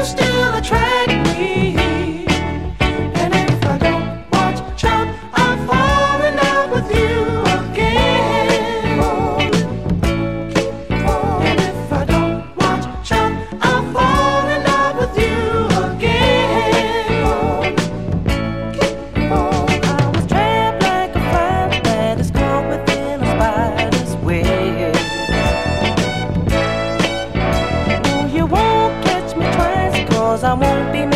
still attract me. And if I don't watch out, I'll fall in love with you again. And if I don't watch out, I'll fall in love with you again. I was trapped like a fire that is caught within a spider's web. Oh, you won't catch me twice, 'cause I won't be